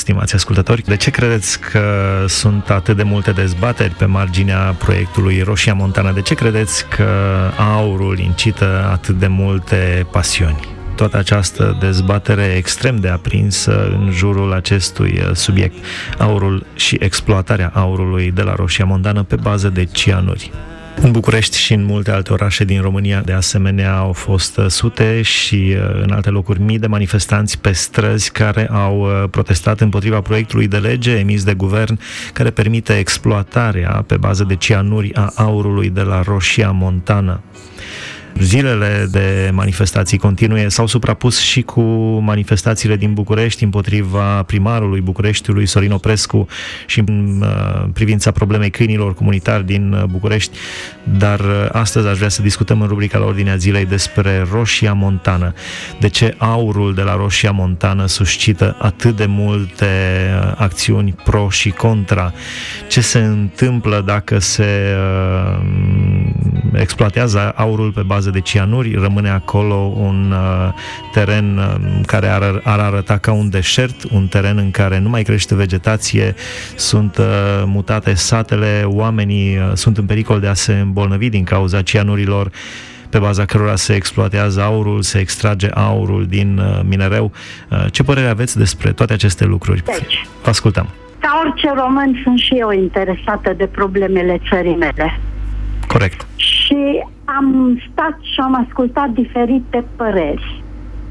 stimați ascultători. De ce credeți că sunt atât de multe dezbateri pe marginea proiectului Roșia Montană? De ce credeți că aurul incită atât de multe pasiuni? Toată această dezbatere extrem de aprinsă în jurul acestui subiect, aurul și exploatarea aurului de la Roșia Montană pe bază de cianuri. În București și în multe alte orașe din România, de asemenea, au fost sute și în alte locuri mii de manifestanți pe străzi care au protestat împotriva proiectului de lege emis de guvern care permite exploatarea pe bază de cianuri a aurului de la Roșia Montană. Zilele de manifestații continue s-au suprapus și cu manifestațiile din București împotriva primarului Bucureștiului, Sorin Oprescu, și în privința problemei câinilor comunitari din București, dar astăzi aș vrea să discutăm în rubrica La Ordinea Zilei despre Roșia Montană. De ce aurul de la Roșia Montană suscită atât de multe acțiuni pro și contra? Ce se întâmplă dacă se exploatează aurul pe bază de cianuri? Rămâne acolo un teren care ar arăta ca un deșert, un teren în care nu mai crește vegetație, sunt mutate satele, oamenii sunt în pericol de a se îmbolnăvi din cauza cianurilor pe baza cărora se exploatează aurul, se extrage aurul din minereu. Ce părere aveți despre toate aceste lucruri? Deci, vă ascultăm. Ca orice român, sunt și eu interesată de problemele țării mele. Corect. Și am stat și am ascultat diferite păreri.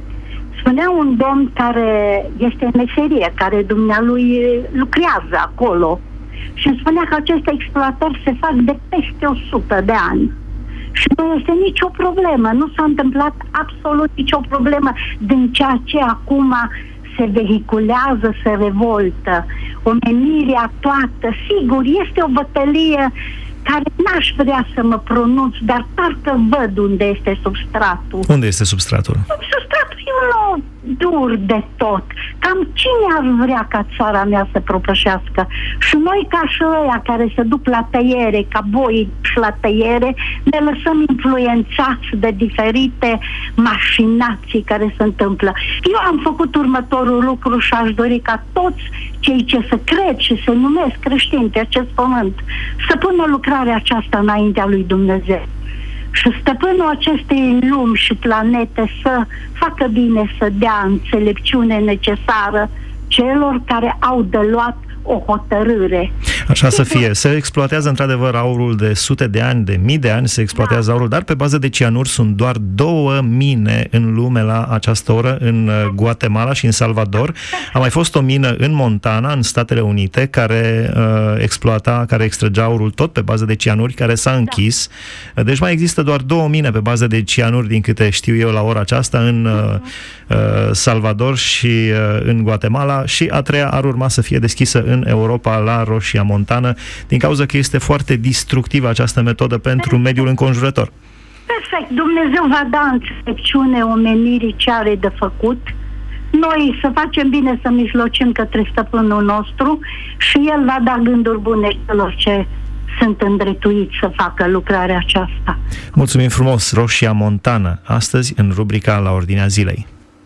Spunea un domn care este în meserie, care dumnealui lucrează acolo, și îmi spunea că aceste exploatări se fac de peste 100 de ani. Și nu este nicio problemă, nu s-a întâmplat absolut nicio problemă din ceea ce acum se vehiculează, se revoltă. Omenirea toată, sigur, este o bătălie care n-aș vrea să mă pronunț, dar parcă văd unde este substratul. Unde este substratul? Substratul e unul dur de tot. Cam cine ar vrea ca țara mea să propășească? Și noi, ca și ăia care se duc la tăiere, ca boi și la tăiere, ne lăsăm influențați de diferite mașinații care se întâmplă. Eu am făcut următorul lucru și aș dori ca toți cei ce se cred și se numesc creștini pe acest pământ să pună lucrarea aceasta înaintea lui Dumnezeu. Și stăpânul acestei lumi și planete să facă bine, să dea înțelepciune necesară celor care au de luat o hotărâre. Așa să fie. Se exploatează într-adevăr aurul de sute de ani, de mii de ani se exploatează aurul, dar pe bază de cianuri sunt doar 2 mine în lume la această oră, în Guatemala și în Salvador. A mai fost o mină în Montana, în Statele Unite, care care extragea aurul tot pe bază de cianuri, care s-a închis. Deci mai există doar 2 mine pe bază de cianuri, din câte știu eu la ora aceasta, în Salvador și în Guatemala, și a treia ar urma să fie deschisă în Europa, la Roșia Montană, din cauza că este foarte distructivă această metodă pentru mediul înconjurător. Perfect. Dumnezeu va da înțelepciune omenirii ce are de făcut. Noi să facem bine, să mijlocim către stăpânul nostru și el va da gânduri bune celor ce sunt îndreptuiți să facă lucrarea aceasta. Mulțumim frumos! Roșia Montană, astăzi în rubrica La Ordinea Zilei.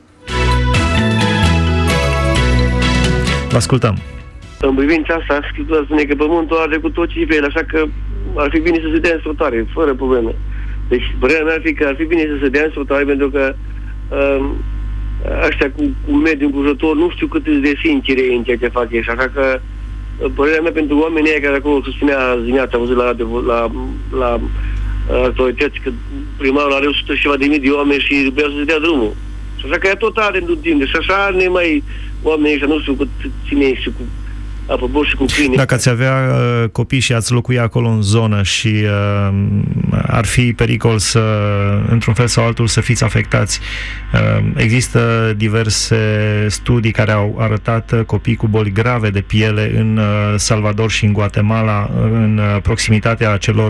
Vă ascultăm! În privința asta, Scriptura spune că pământul are cu tot ce vrei, așa că ar fi bine să se dea în sfruttare, fără probleme. Deci, părerea mea ar fi că ar fi bine să se dea în sfruttare, pentru că ăștia cu mediul înconjurător nu știu cât de sincere în ceea ce fac ei, așa că părerea mea pentru oamenii ăia care acolo susținea azi dimineața, am văzut la autorități că primarul are 100 și ceva de mii de oameni și vrea să se dea drumul. Și așa că ea tot are în timp, și așa ne mai oamenii ăștia nu știu cât ține și cu apă și cu câini. Dacă ați avea copii și ați locuia acolo în zonă și ar fi pericol să, într-un fel sau altul, să fiți afectați, există diverse studii care au arătat copii cu boli grave de piele în Salvador și în Guatemala, în proximitatea acelor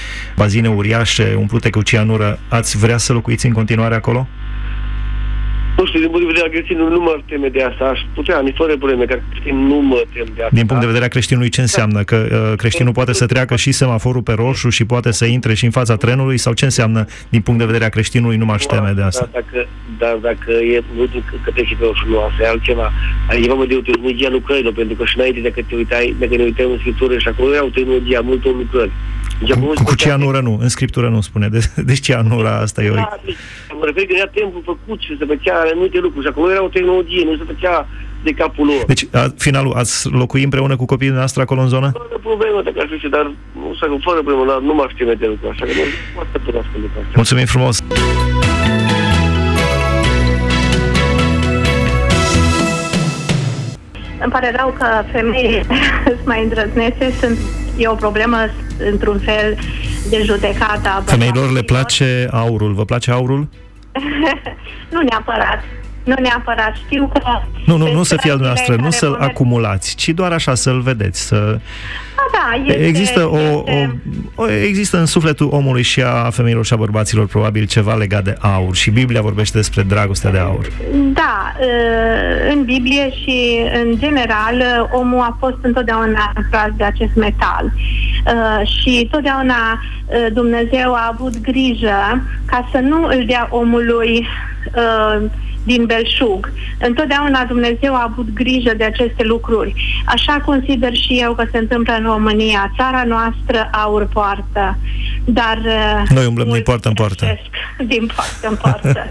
bazine uriașe umplute cu cianură. Ați vrea să locuiți în continuare acolo? Nu știu, din punct de vedere al creștinului nu mă teme de asta. Aș putea, fără probleme, că creștin nu mă tem de asta. Din punct de vedere al creștinului, ce înseamnă? Că creștinul poate să treacă și semaforul pe roșu și poate să intre și în fața trenului? Sau ce înseamnă, din punct de vedere al creștinului, nu m-aș teme de asta? Dacă e că treci și pe roșu, nu, asta e altceva. E vorba de o tehnologie a lucrărilor, pentru că și înainte, dacă ne uităm în Scriptură, și acolo era o tehnologie a multor lucrări. Cu cianură nu, în Scriptură nu spune. Deci cianura asta e o... Mă refer că era templu făcut și se făcea multe lucruri și acolo era o tehnologie, nu se făcea de capul lor. Deci, finalul, ați locui împreună cu copiii noastre acolo în zonă? Fără problemă, dacă aș fi, dar nu știu, fără problemă, nu m-aș teme de lucru, așa că nu poate părească lucrul asta. Mulțumim frumos! Îmi pare rău că femeile sunt mai îndrăznețe, e o problemă într-un fel de judecată. Femeilor le place aurul. Vă place aurul? Nu neapărat. Știu că... Nu să fie al dumneavoastră, nu să-l acumulați, ci doar așa să-l vedeți. Există în sufletul omului și a femeilor și a bărbaților probabil ceva legat de aur și Biblia vorbește despre dragostea de aur. Da, în Biblie și în general omul a fost întotdeauna atras de acest metal și totdeauna Dumnezeu a avut grijă ca să nu îl dea omului din belșug. Întotdeauna Dumnezeu a avut grijă de aceste lucruri. Așa consider și eu că se întâmplă în România. Țara noastră aur poartă, dar noi umblăm din poartă în poartă. Din poartă în poartă.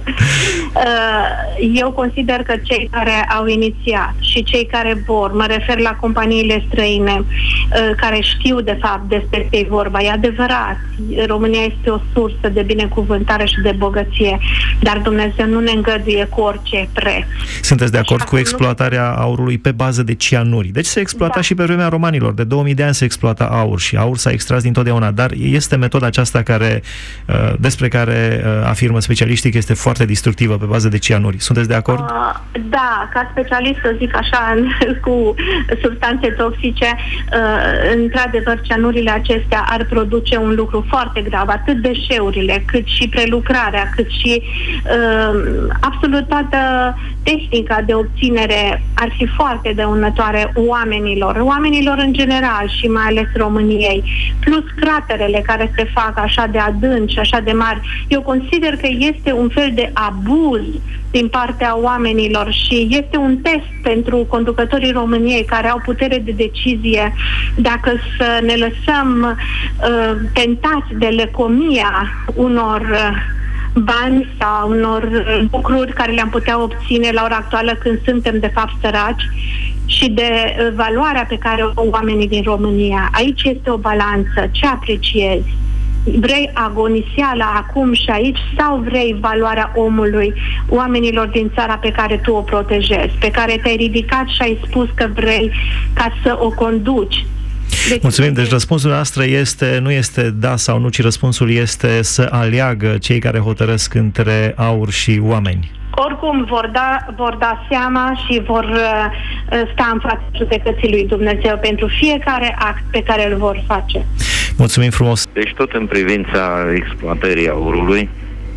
Eu consider că cei care au inițiat și cei care vor, mă refer la companiile străine care știu de fapt despre ce e vorba, e adevărat, România este o sursă de binecuvântare și de bogăție, dar Dumnezeu nu ne îngăduie cu orice preț. Sunteți de acord cu exploatarea aurului pe bază de cianuri? Deci se exploata și pe vremea romanilor. De 2000 de ani se exploata aur și aur s-a extras dintotdeauna, dar este metoda aceasta despre care afirmă specialiștii că este foarte destructivă pe bază de cianuri. Sunteți de acord? Da, ca specialist să zic așa cu substanțe toxice, într-adevăr cianurile acestea ar produce un lucru foarte grav, atât deșeurile, cât și prelucrarea, cât și absolut toată tehnica de obținere ar fi foarte dăunătoare oamenilor în general și mai ales României, plus craterele care se fac așa de adânci, așa de mari. Eu consider că este un fel de abuz din partea oamenilor și este un test pentru conducătorii României care au putere de decizie dacă să ne lăsăm tentați de lăcomia unor bani sau unor lucruri care le-am putea obține la ora actuală când suntem de fapt săraci și de valoarea pe care o au oamenii din România. Aici este o balanță. Ce apreciezi? Vrei agoniseala acum și aici sau vrei valoarea omului, oamenilor din țara pe care tu o protejezi, pe care te-ai ridicat și ai spus că vrei ca să o conduci? Mulțumim. Deci răspunsul noastră nu este da sau nu, ci răspunsul este să aleagă cei care hotărăsc între aur și oameni. Oricum vor da seama și vor sta în fața judecății lui Dumnezeu pentru fiecare act pe care îl vor face. Mulțumim frumos. Deci tot în privința exploatării aurului,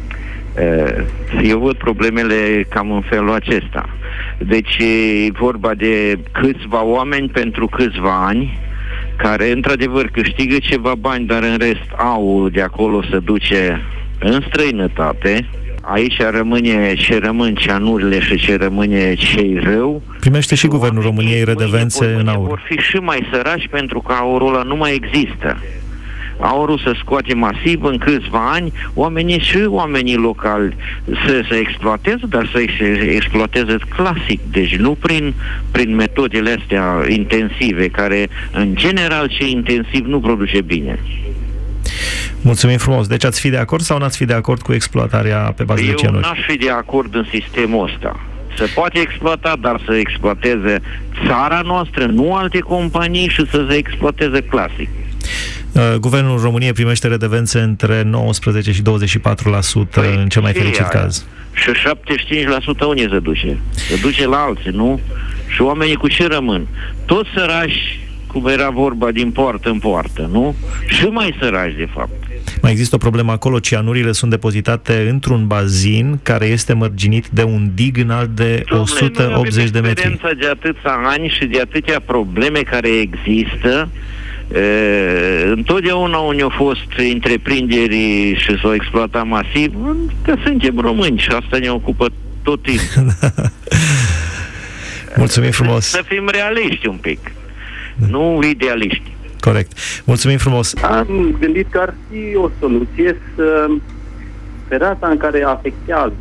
eu văd problemele cam în felul acesta. Deci e vorba de câțiva oameni pentru câțiva ani care într-adevăr câștigă ceva bani, dar în rest aurul de acolo se duce în străinătate. Aici rămân cianurile și ce rămâne cei rău. Primește și Guvernul României redevențe în aur. Vor fi și mai săraci pentru că aurul ăla nu mai există. Aurul se scoate masiv în câțiva ani, oamenii locali să exploateze, dar să exploateze clasic, deci nu prin metodele astea intensive, care în general ce intensiv nu produce bine. Mulțumim frumos. Deci ați fi de acord sau n-ați fi de acord cu exploatarea pe bază de cianuri? Eu n-aș fi de acord în sistemul ăsta. Se poate exploata, dar să exploateze țara noastră, nu alte companii, și să se exploateze clasic. Guvernul României primește redevențe între 19 și 24% în cel mai fericit caz. Și 75% unde se duce? Se duce la alții, nu? Și oamenii cu ce rămân? Toți sărași, cum era vorba, din poartă în poartă, nu? Și mai sărași, de fapt. Mai există o problemă acolo, cianurile sunt depozitate într-un bazin care este mărginit de un dig înalt de 180 de metri. Experiența de atâția ani și de atâtea probleme care există, întotdeauna unde au fost întreprinderi și s-au exploatat masiv, că suntem români și asta ne ocupă tot timpul. Mulțumim frumos! Să fim realiști un pic, nu idealiști. Corect. Mulțumim frumos! Am gândit că ar fi o soluție să perioada în care afectează,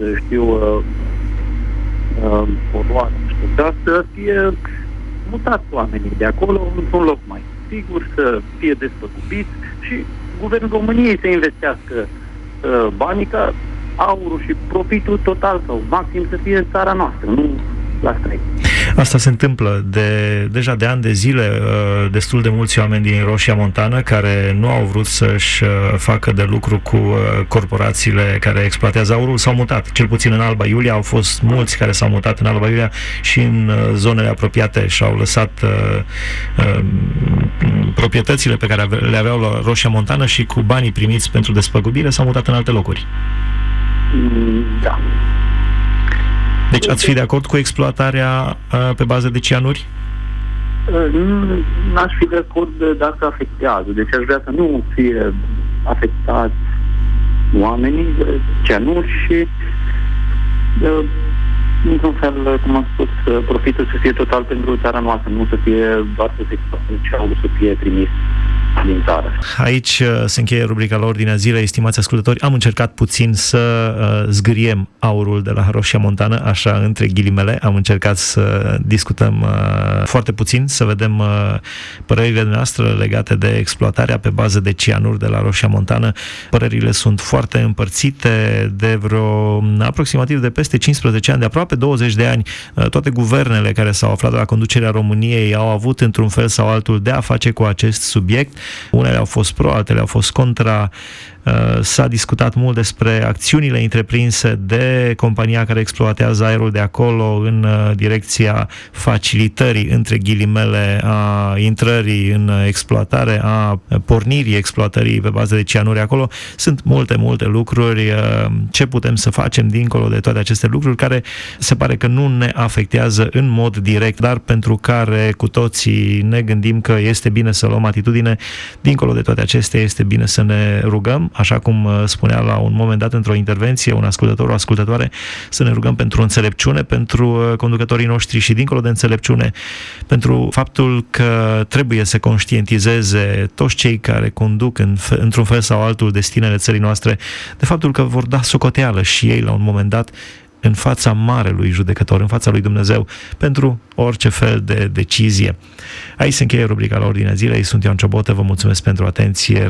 poluarea, să fie mutați oamenii de acolo într-un loc mai sigur, să fie despăgubiți și Guvernul României să investească banii ca aurul și profitul total sau maxim să fie în țara noastră, nu la străini. Asta se întâmplă deja de ani de zile. Destul de mulți oameni din Roșia Montană care nu au vrut să-și facă de lucru cu corporațiile care exploatează aurul s-au mutat. Cel puțin în Alba Iulia au fost mulți care s-au mutat în Alba Iulia și în zonele apropiate și au lăsat proprietățile pe care le aveau la Roșia Montană și cu banii primiți pentru despăgubire s-au mutat în alte locuri. Da. Deci ați fi de acord cu exploatarea pe bază de cianuri? N-aș fi de acord dacă afectează. Deci aș vrea să nu fie afectați oamenii de cianuri și într-un fel, cum am spus, profitul să fie total pentru țara noastră, nu să fie doar să se exploate, să fie trimis din țară. Aici se încheie rubrica la Ordinea Zilei, estimați ascultători. Am încercat puțin să zgâriem aurul de la Roșia Montană, așa între ghilimele. Am încercat să discutăm foarte puțin, să vedem părerile noastre legate de exploatarea pe bază de cianuri de la Roșia Montană. Părerile sunt foarte împărțite de vreo aproximativ de peste 15 ani, de aproape 20 de ani. Toate guvernele care s-au aflat la conducerea României au avut într-un fel sau altul de a face cu acest subiect. Unele au fost pro, altele au fost contra. S-a discutat mult despre acțiunile întreprinse de compania care exploatează aerul de acolo în direcția facilitării, între ghilimele, a intrării în exploatare, a pornirii exploatării pe bază de cianuri acolo. Sunt multe lucruri. Ce putem să facem dincolo de toate aceste lucruri care se pare că nu ne afectează în mod direct, dar pentru care cu toții ne gândim că este bine să luăm atitudine. Dincolo de toate acestea este bine să ne rugăm, așa cum spunea la un moment dat într-o intervenție un ascultător, o ascultătoare, să ne rugăm pentru înțelepciune, pentru conducătorii noștri și dincolo de înțelepciune, pentru faptul că trebuie să conștientizeze toți cei care conduc într-un fel sau altul destinele țării noastre, de faptul că vor da socoteală și ei la un moment dat în fața marelui judecător, în fața lui Dumnezeu, pentru orice fel de decizie. Aici se încheie rubrica la Ordinea Zilei. Sunt Ioan Ciobotă, vă mulțumesc pentru atenție.